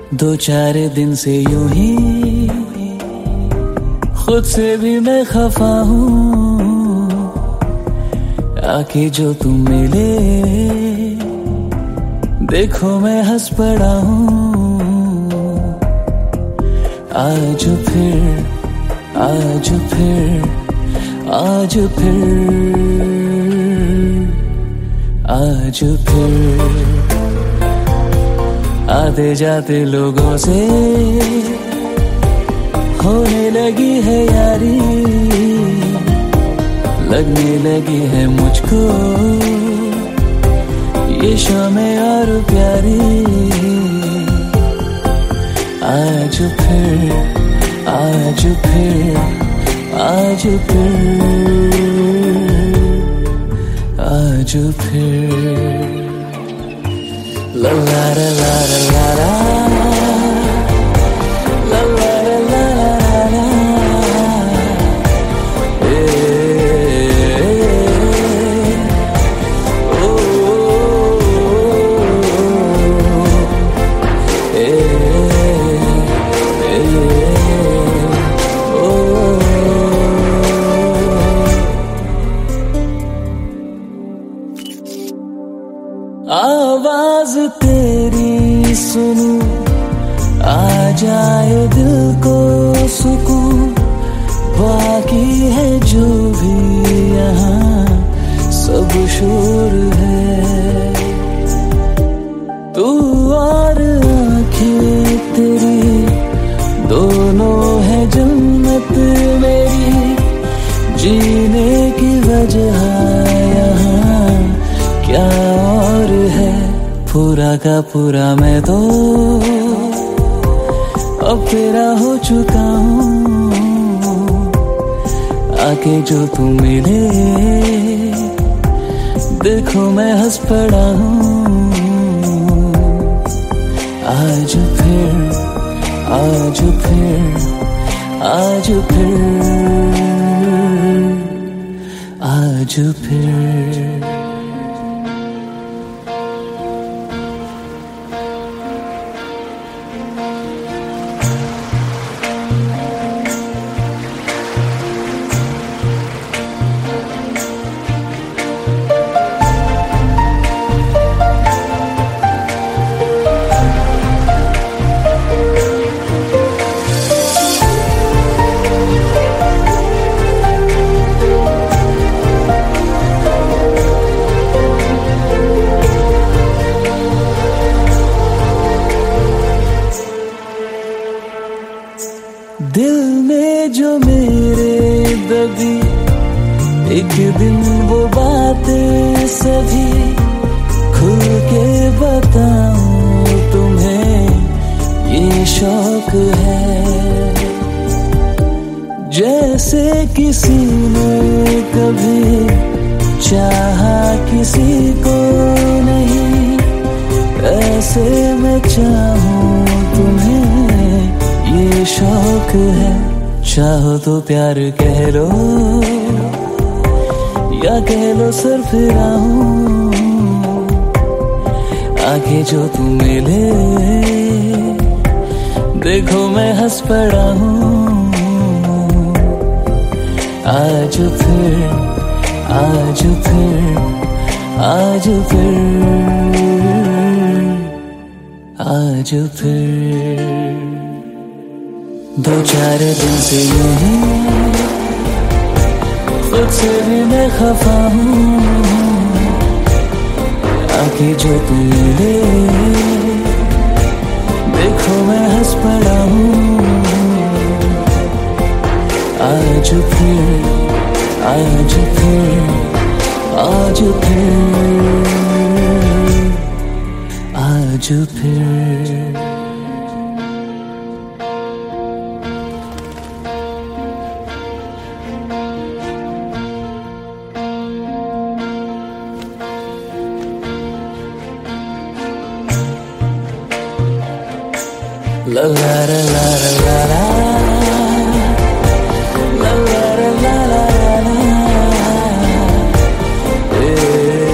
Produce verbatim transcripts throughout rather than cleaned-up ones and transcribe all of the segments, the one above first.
दो चार दिन से यूं ही खुद से भी मैं खफा हूँ। आके जो तुम मिले देखो मैं हंस पड़ा हूँ। आज फिर आज फिर आज फिर आज फिर आते जाते लोगों से होने लगी है यारी। लगने लगी है मुझको ये शामें और प्यारी। आज फिर आज फिर आज फिर आज फिर La la la la la la la la la la la आवाज तेरी सुनूं आ जाए दिल को सुकून। बाकी है जो भी यहाँ सब शोर है। तू और आँखें तेरी दोनों है जन्नत मेरी। जीने की वजह यहाँ क्या और है। पूरा का पूरा मैं तो अब तेरा हो चुका हूँ। आके जो तू मिले देखो मैं हंस पड़ा हूँ। आज फिर आज फिर आज फिर आज फिर दिल में जो मेरे दबी एक दिन वो बातें सभी खुल के बताऊं तुम्हें ये शौक है। जैसे किसी ने कभी चाहा किसी को नहीं ऐसे मैं चाहूं तुम्हें ये शौक है। चाहो तो प्यार कह लो या कह लो सरफराहूं। आगे जो तू मिले देखो मैं हंस पड़ा हूँ। आज फिर आज फिर आज फिर आज फिर दो चार दिन से यूं ही खुद से भी मैं खफा हूँ। आके जो तू मिले देखो मैं हंस पड़ा हूँ। आज फिर आज फिर आज फिर आज फिर La la la la la la la la la la la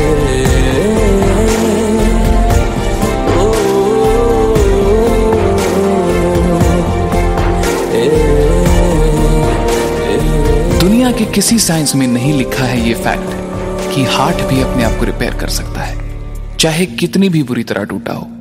hey, oh, oh, oh, oh. किसी साइंस में नहीं लिखा है ये फैक्ट कि हार्ट भी अपने आप को रिपेयर कर सकता है, चाहे कितनी भी बुरी तरह टूटा हो।